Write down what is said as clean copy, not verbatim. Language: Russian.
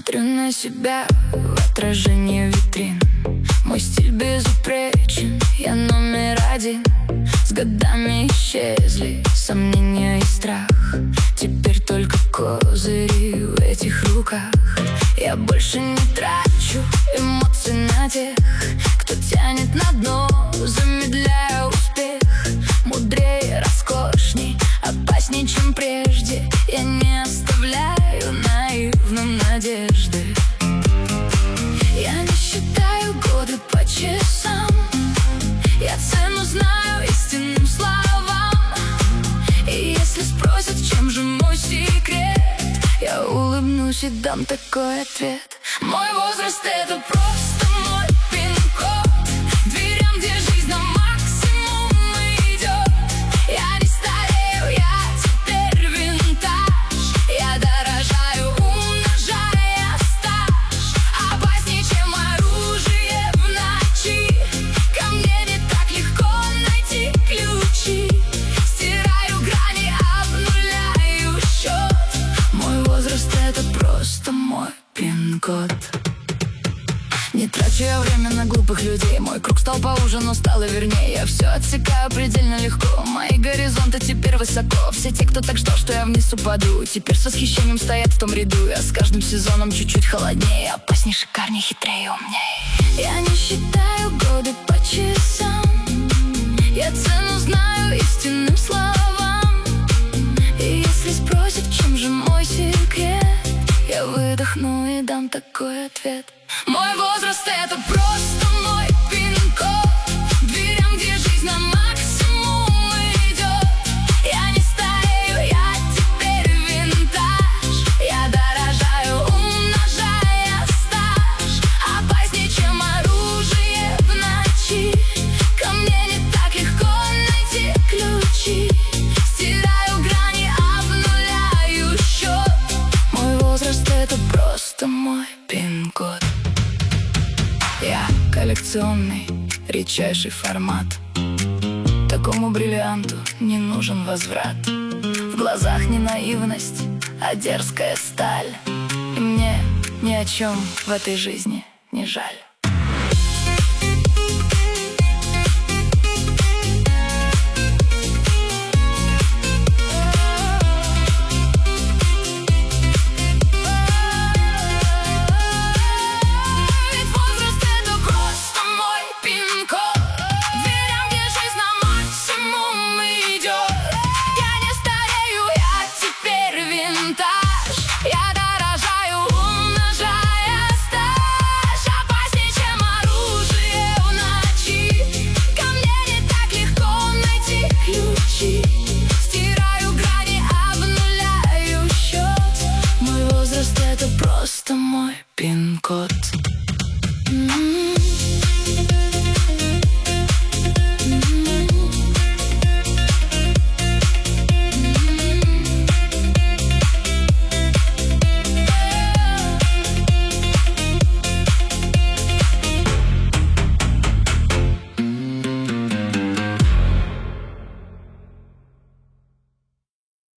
Смотрю на себя в отражении витрин. Мой стиль безупречен, я номер один. С годами исчезли сомнения и страх. Теперь только козыри в этих руках. Я больше не трачу эмоций на тех, кто тянет на дно, замедляя успех. Мудрее, роскошней, опасней, чем прежде. Я не оставляю наивным надежды. Я не считаю годы по часам. Я цену знаю истинным словам. И если спросят, в чем же мой секрет, я улыбнусь и дам такой ответ. Мой возраст — это просто мой пин-код. Дверям, где жизнь на максимум идет. Я не старею, я теперь винтаж. Я дорожаю, умножая стаж. Опаснее, чем оружие в ночи. Ко мне не так легко найти ключи. Стираю грани, обнуляю счет. Мой возраст — это просто мой пин-код. Не трачу я время на глупых людей. Мой круг стал поуже, но стало вернее. Я все отсекаю предельно легко. Мои горизонты теперь высоко. Все те, кто так ждал, что я вниз упаду, теперь с восхищением стоят в том ряду. Я с каждым сезоном чуть-чуть холоднее. Опасней, шикарней, хитрее, умнее. Я не считаю годы по часам. Я цену знаю истинным словам. И если спросят, в чем же мой секрет, я выдохну и дам такой ответ. Мой возраст — это просто мой пин-код. Дверям, где жизнь на максимум идет. Я не старею, я теперь винтаж. Я дорожаю, умножая стаж. Опаснее, чем оружие в ночи. Ко мне не так легко найти ключи. Стираю грани, обнуляю счет. Мой возраст — это просто мой пин-код. Я коллекционный, редчайший формат. Такому бриллианту не нужен возврат. В глазах не наивность, а дерзкая сталь. И мне ни о чем в этой жизни не жаль.